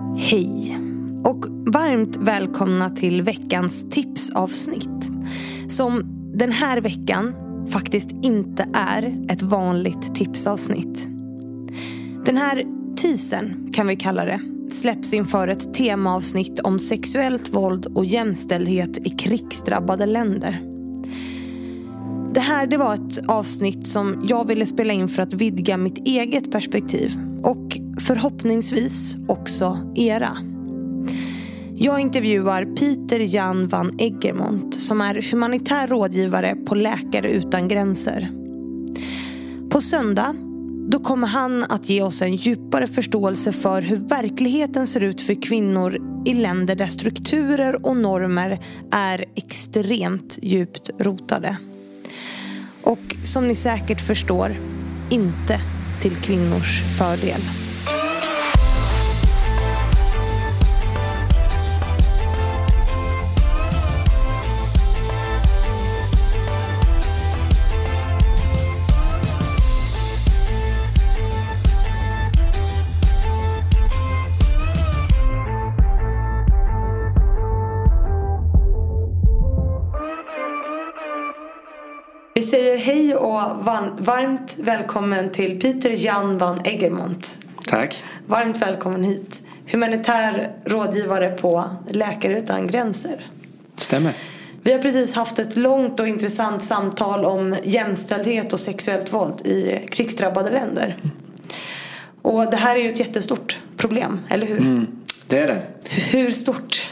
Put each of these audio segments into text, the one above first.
Hej och varmt välkomna till veckans tipsavsnitt som den här veckan faktiskt inte är ett vanligt tipsavsnitt. Den här teasern, kan vi kalla det, släpps inför ett temaavsnitt om sexuellt våld och jämställdhet i krigsdrabbade länder. Det var ett avsnitt som jag ville spela in för att vidga mitt eget perspektiv och förhoppningsvis också era. Jag intervjuar Peter Jan van Eggermont som är humanitär rådgivare på Läkare utan gränser. På söndag då kommer han att ge oss en djupare förståelse för hur verkligheten ser ut för kvinnor i länder där strukturer och normer är extremt djupt rotade. Och som ni säkert förstår, inte till kvinnors fördel. Vi säger hej och varmt välkommen till Peter Jan van Eggermont. Tack. Varmt välkommen hit. Humanitär rådgivare på Läkare utan gränser. Stämmer. Vi har precis haft ett långt och intressant samtal om jämställdhet och sexuellt våld i krigsdrabbade länder. Och det här är ju ett jättestort problem, eller hur? Det är det. Hur stort?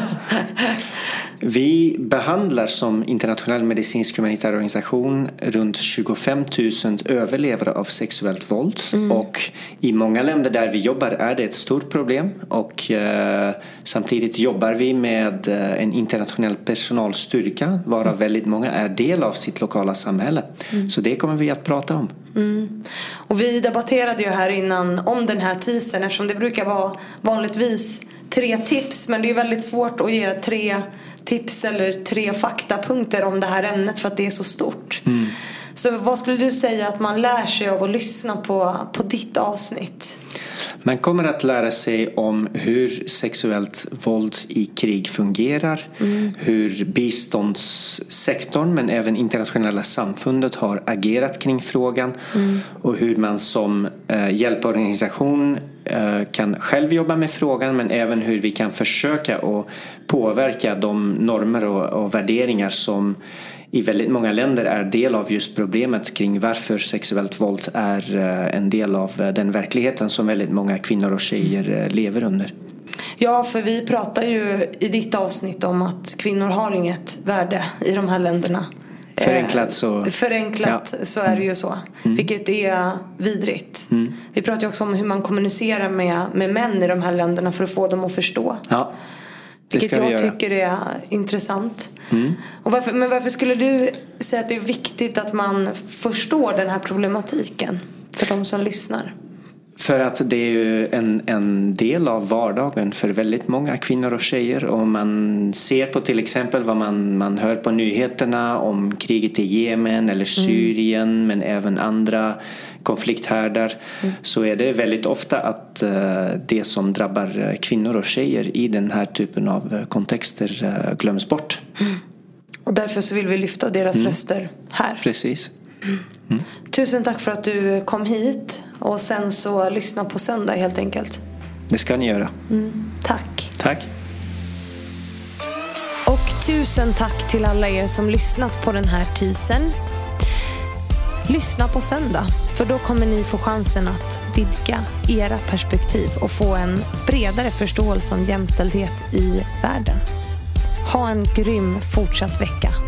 Vi behandlar som internationell medicinsk humanitär organisation runt 25 000 överlevare av sexuellt våld. Och i många länder där vi jobbar är det ett stort problem. Och samtidigt jobbar vi med en internationell personalstyrka varav väldigt många är del av sitt lokala samhälle. Så det kommer vi att prata om. Och vi debatterade ju här innan om den här teasern eftersom det brukar vara vanligtvis 3 tips, men det är väldigt svårt att ge 3 tips eller 3 faktapunkter om det här ämnet för att det är så stort. Så vad skulle du säga att man lär sig av att lyssna på ditt avsnitt? Man kommer att lära sig om hur sexuellt våld i krig fungerar, hur biståndssektorn men även internationella samfundet har agerat kring frågan och hur man som hjälporganisation kan själv jobba med frågan, men även hur vi kan försöka att påverka de normer och värderingar som i väldigt många länder är del av just problemet kring varför sexuellt våld är en del av den verkligheten som väldigt många kvinnor och tjejer lever under. Ja, för vi pratar ju i ditt avsnitt om att kvinnor har inget värde i de här länderna. Förenklat så är det ju så. Vilket är vidrigt. Vi pratar ju också om hur man kommunicerar med män i de här länderna för att få dem att förstå. Ja. Vilket jag tycker är intressant. Och varför skulle du säga att det är viktigt att man förstår den här problematiken för de som lyssnar? För att det är ju en del av vardagen för väldigt många kvinnor och tjejer. Och man ser på till exempel vad man hör på nyheterna om kriget i Jemen eller Syrien, men även andra konflikthärdar, så är det väldigt ofta att det som drabbar kvinnor och tjejer i den här typen av kontexter glöms bort. Och därför så vill vi lyfta deras röster här. Precis. Tusen tack för att du kom hit och sen så lyssna på söndag helt enkelt. Det ska ni göra. Tack. Och tusen tack till alla er som lyssnat på den här teasern. Lyssna på söndag, för då kommer ni få chansen att vidga era perspektiv och få en bredare förståelse om jämställdhet i världen. Ha en grym fortsatt vecka.